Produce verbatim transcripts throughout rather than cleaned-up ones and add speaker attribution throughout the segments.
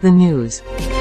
Speaker 1: the news.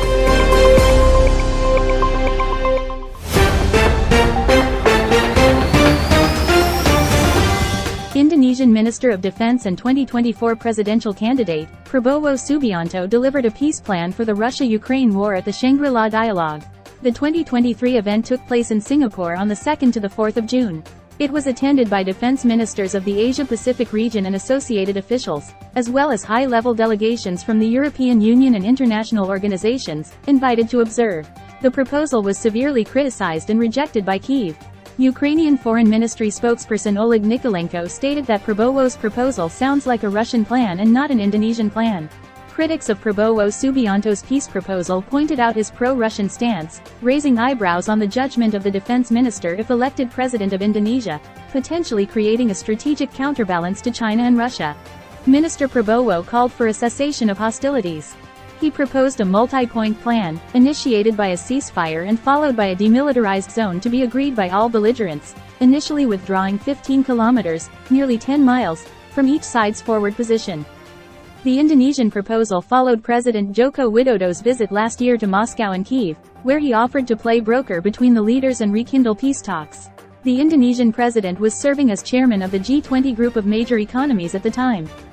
Speaker 2: Indonesian Minister of Defense and twenty twenty-four presidential candidate, Prabowo Subianto delivered a peace plan for the Russia-Ukraine war at the Shangri-La Dialogue. The twenty twenty-three event took place in Singapore on the second to the fourth of June. It was attended by defense ministers of the Asia-Pacific region and associated officials, as well as high-level delegations from the European Union and international organizations, invited to observe. The proposal was severely criticized and rejected by Kyiv. Ukrainian Foreign Ministry spokesperson Oleg Nikolenko stated that Prabowo's proposal sounds like a Russian plan and not an Indonesian plan. Critics of Prabowo Subianto's peace proposal pointed out his pro-Russian stance, raising eyebrows on the judgment of the defense minister if elected president of Indonesia, potentially creating a strategic counterbalance to China and Russia. Minister Prabowo called for a cessation of hostilities. He proposed a multi-point plan, initiated by a ceasefire and followed by a demilitarized zone to be agreed by all belligerents, initially withdrawing fifteen kilometers, nearly ten miles, from each side's forward position. The Indonesian proposal followed President Joko Widodo's visit last year to Moscow and Kyiv, where he offered to play broker between the leaders and rekindle peace talks. The Indonesian president was serving as chairman of the G twenty group of major economies at the time.